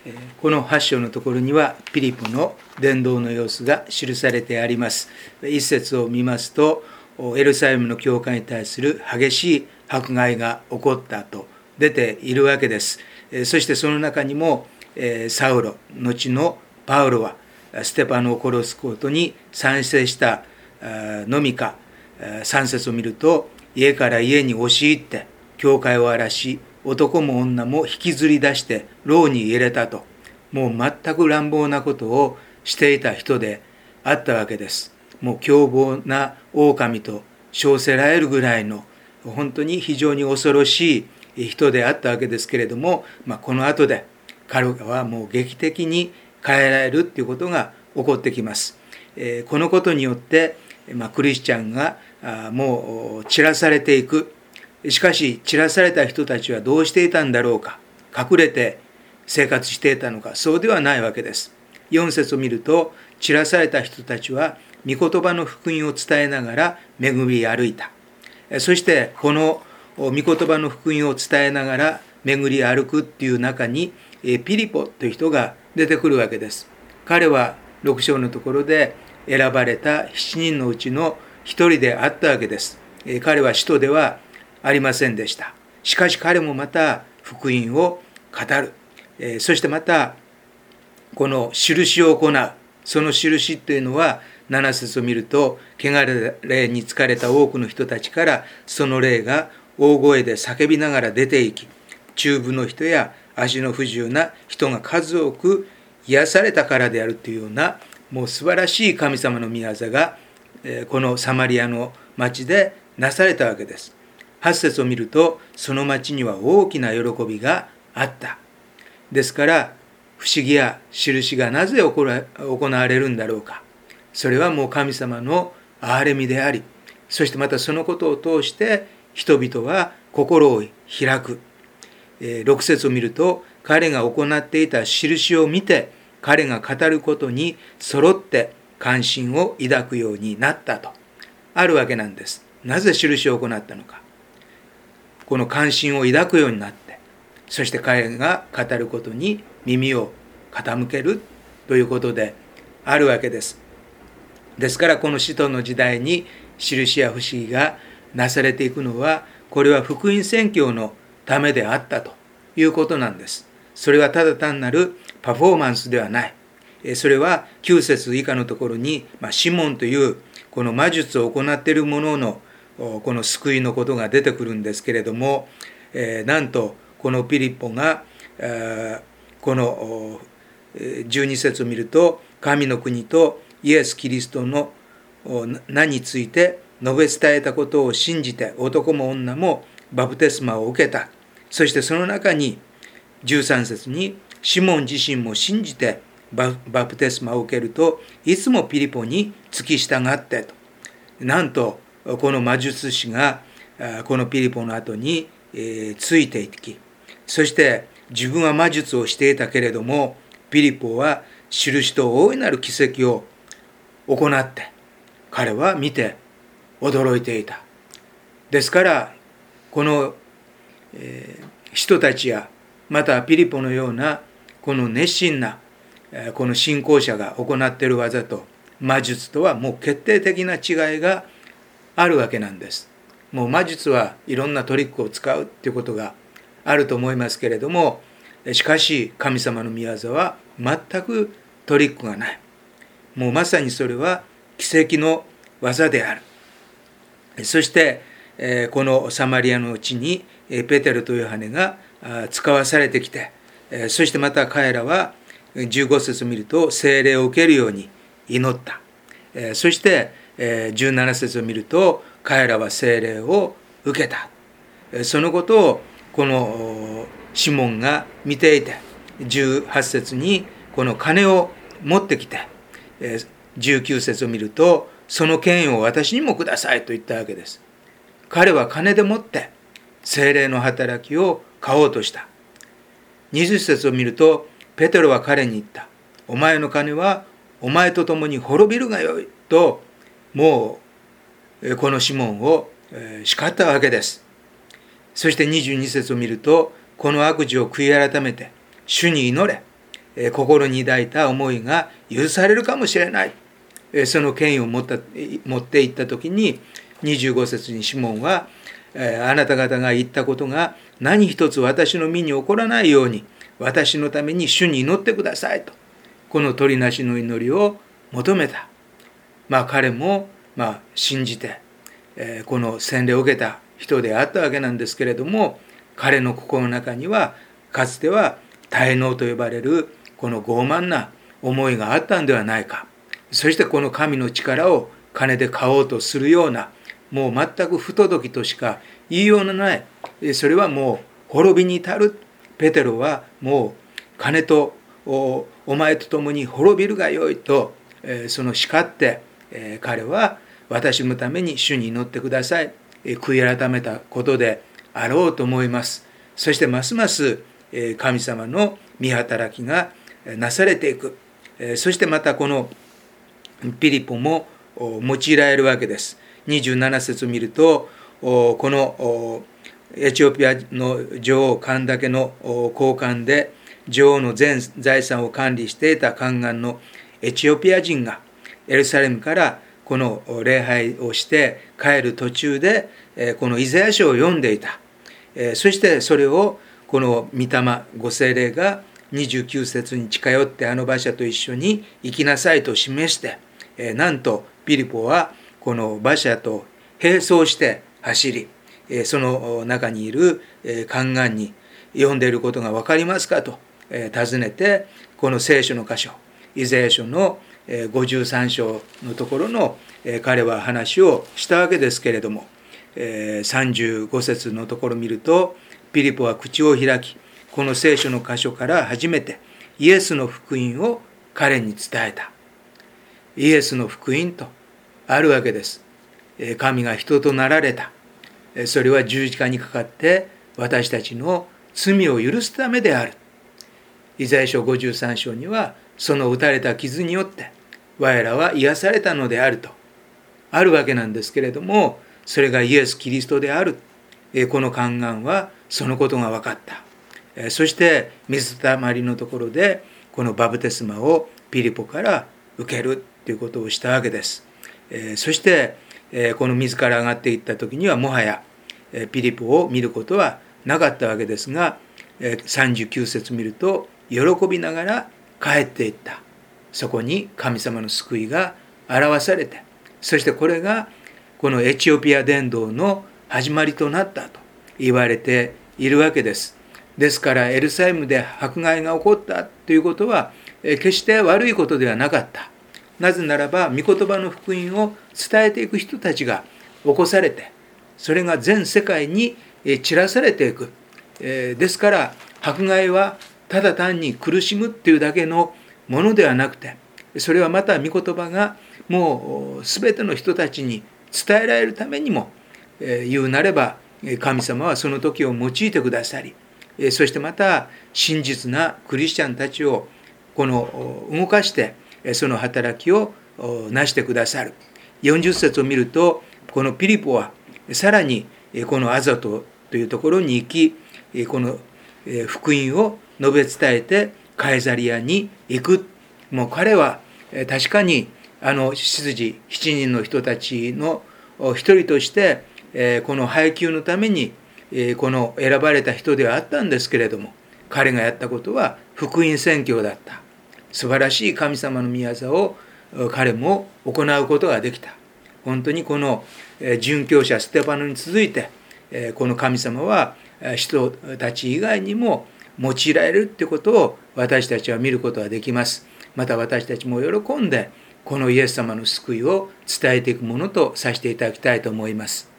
この8章のところにはピリポの伝道の様子が記されてあります。一節を見ますと、エルサレムの教会に対する激しい迫害が起こったと出ているわけです。そしてその中にもサウロ、後のパウロはステパノを殺すことに賛成したのみか、3節を見ると、家から家に押し入って教会を荒らし、男も女も引きずり出して牢に入れたと、もう全く乱暴なことをしていた人であったわけです。もう凶暴な狼と称せられるぐらいの本当に非常に恐ろしい人であったわけですけれども、この後で彼はもう劇的に変えられるということが起こってきます。このことによってクリスチャンがもう散らされていく。しかし散らされた人たちはどうしていたんだろうか。隠れて生活していたのか。そうではないわけです。4節を見ると、散らされた人たちは御言葉の福音を伝えながら巡り歩いた。そしてこの御言葉の福音を伝えながら巡り歩くっていう中にピリポという人が出てくるわけです。彼は6章のところで選ばれた7人のうちの1人であったわけです。彼は使徒ではありませんでした。しかし彼もまた福音を語る。そしてまたこの印を行う。その印というのは7節を見ると、汚れ霊に疲れた多くの人たちからその霊が大声で叫びながら出ていき、中部の人や足の不自由な人が数多く癒されたからであるというような、もう素晴らしい神様の御業がこのサマリアの町でなされたわけです。8節を見ると、その町には大きな喜びがあった。ですから不思議や印がなぜ行われるんだろうか。それはもう神様の憐れみであり、そしてまたそのことを通して人々は心を開く。6節を見ると、彼が行っていた印を見て彼が語ることに揃って関心を抱くようになったとあるわけなんです。なぜ印を行ったのか。この関心を抱くようになって、そして彼が語ることに耳を傾けるということであるわけです。ですからこの使徒の時代に印や不思議がなされていくのは、これは福音宣教のためであったということなんです。それはただ単なるパフォーマンスではない。それは9節以下のところに、シモンというこの魔術を行っている者のこの救いのことが出てくるんですけれども、なんとこのピリポがこの12節を見ると、神の国とイエス・キリストの名について述べ伝えたことを信じて、男も女もバプテスマを受けた。そしてその中に13節に、シモン自身も信じてバプテスマを受けると、いつもピリポに付き従ってと。なんとこの魔術師がこのピリポの後についていき、そして自分は魔術をしていたけれども、ピリポは印と大いなる奇跡を行って、彼は見て驚いていた。ですからこの人たちや、またピリポのようなこの熱心なこの信仰者が行っている技と魔術とはもう決定的な違いがあるわけなんです。もう魔術はいろんなトリックを使うということがあると思いますけれども、しかし神様の御業は全くトリックがない。もうまさにそれは奇跡の技である。そしてこのサマリアのうちにペテロとヨハネが使わされてきて、そしてまた彼らは15節を見ると聖霊を受けるように祈った。そして17節を見ると彼らは聖霊を受けた。そのことをこのシモンが見ていて、18節にこの金を持ってきて、19節を見るとその権威を私にもくださいと言ったわけです。彼は金でもって聖霊の働きを買おうとした。20節を見るとペテロは彼に言った。お前の金はお前と共に滅びるがよいと、もうこのシモンを叱ったわけです。そして22節を見ると、この悪事を悔い改めて主に祈れ、 心に抱いた思いが許されるかもしれない。その権威を持っていった時に、25節にシモンは、あなた方が言ったことが何一つ私の身に起こらないように、私のために主に祈ってくださいと、この取りなしの祈りを求めた。彼も信じて、この洗礼を受けた人であったわけなんですけれども、彼の心の中にはかつては滞納と呼ばれるこの傲慢な思いがあったんではないか。そしてこの神の力を金で買おうとするような、もう全く不届きとしか言いようのない、それはもう滅びに至る。ペテロはもう金と お前と共に滅びるがよいと、その叱って、彼は私のために主に祈ってください、悔い改めたことであろうと思います。そしてますます神様の御働きがなされていく。そしてまたこのピリポも用いられるわけです。27節を見ると、このエチオピアの女王カンダケの高官で女王の全財産を管理していた宦官のエチオピア人がエルサレムからこの礼拝をして帰る途中でこのイザヤ書を読んでいた。そしてそれをこの御霊ご聖霊が29節に近寄ってあの馬車と一緒に行きなさいと示して、なんとピリポはこの馬車と並走して走り、その中にいる宦官に読んでいることが分かりますかと尋ねて、この聖書の箇所イザヤ書の53章のところの彼は話をしたわけですけれども、35節のところを見ると、ピリポは口を開きこの聖書の箇所から初めてイエスの福音を彼に伝えた。イエスの福音とあるわけです。神が人となられた。それは十字架にかかって私たちの罪を許すためである。イザヤ書53章にはその打たれた傷によって我らは癒されたのであるとあるわけなんですけれども、それがイエス・キリストである。この宦官はそのことが分かった。そして水たまりのところでこのバプテスマをピリポから受けるということをしたわけです。そしてこの水から上がっていった時にはもはやピリポを見ることはなかったわけですが、39節見ると喜びながら帰っていった。そこに神様の救いが表されて、そしてこれがこのエチオピア伝道の始まりとなったと言われているわけです。ですからエルサレムで迫害が起こったということは決して悪いことではなかった。なぜならば御言葉の福音を伝えていく人たちが起こされて、それが全世界に散らされていく。ですから迫害はただ単に苦しむっていうだけのものではなくて、それはまた御言葉がもう全ての人たちに伝えられるためにも、言うなれば神様はその時を用いてくださり、そしてまた真実なクリスチャンたちをこの動かしてその働きをなしてくださる。40節を見ると、このピリポはさらにこのアザトというところに行き、この福音を述べ伝えてカイザリアに行く。もう彼は確かに執事7人の人たちの一人としてこの配給のためにこの選ばれた人ではあったんですけれども、彼がやったことは福音宣教だった。素晴らしい神様の御業を彼も行うことができた。本当にこの殉教者ステパノに続いてこの神様は人たち以外にも用いられるということを私たちは見ることができます。また私たちも喜んでこのイエス様の救いを伝えていくものとさせていただきたいと思います。